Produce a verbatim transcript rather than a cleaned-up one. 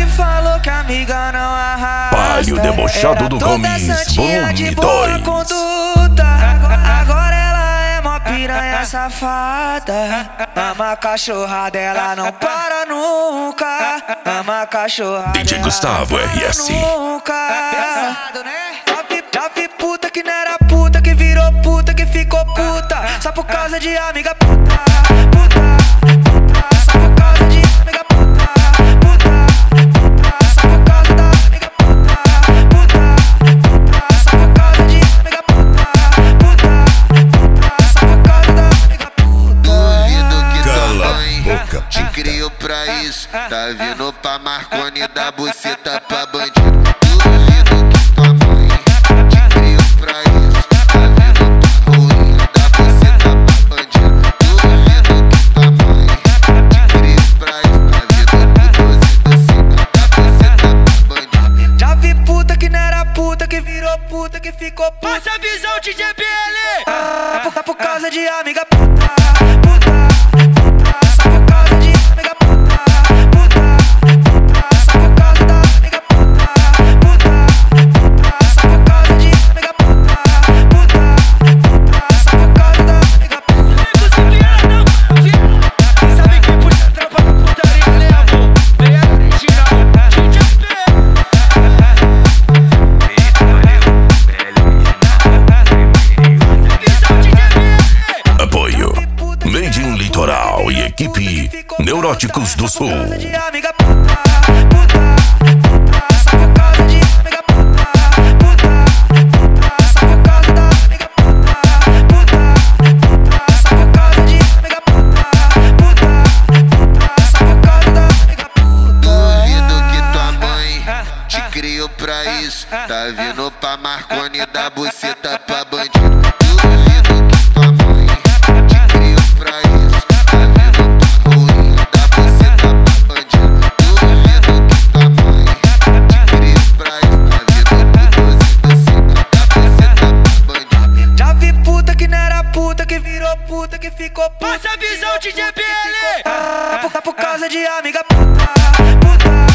que falou que amiga não arrasta. Palio debochado do Gomes, volume dois. Conduta. Agora ela é mó piranha safada. Ama cachorrada, ela não para nunca. Ama cachorrada, D J Gustavo R S. Nunca. Pesado, né? Já vi, já vi puta que não era puta, que virou puta, que ficou puta só por causa de amiga puta, puta, puta, só por causa de amiga puta, puta, puta, só por causa da amiga puta, puta, puta, só por causa de amiga puta, puta, puta, só por causa da amiga puta. Duvido que tua mãe boca, te criou pra isso. Tá vindo pra Marconi, da buceta pra bandido. Duvido que tua mãe te criou pra isso. Tá vindo pra ruim, da buceta pra bandido. Duvido que tua mãe te criou pra isso. Tá vindo pro doze buceta, da buceta pra bandido. Já vi puta que não era puta, que virou puta, que ficou puta. Passa a visão, D J B L! Ah, por, por causa de amiga puta, puta, puta, só por causa de amiga puta, puta, puta, só por causa da amiga puta, puta, puta, só por causa de amiga puta, puta, puta, só por causa da amiga puta. Quem sabe quem puxa a trampa da putaria, né, amor? Vem a original, D J B L. Apoio Made in Litoral e equipe Neuróticos do Sul. De amiga puta, puta, puta, só por causa de amiga puta, puta, puta, só por causa da amiga puta, puta, puta, só por causa de amiga puta, puta, puta, só por causa da amiga puta. Duvido que tua mãe te criou pra isso. Tá vindo pra Marconi, da buceta pra bandido. Duvido que tua mãe te criou pra isso. Tá vindo pra ruim, da buceta pra bandido. Duvido que tua mãe te criou pra isso. Tá vindo pro doze buceta, da buceta pra bandido. Já vi puta que não era puta, que virou puta, que ficou puta. Passa a visão, D J B L! Ah, por, por causa de amiga puta, puta.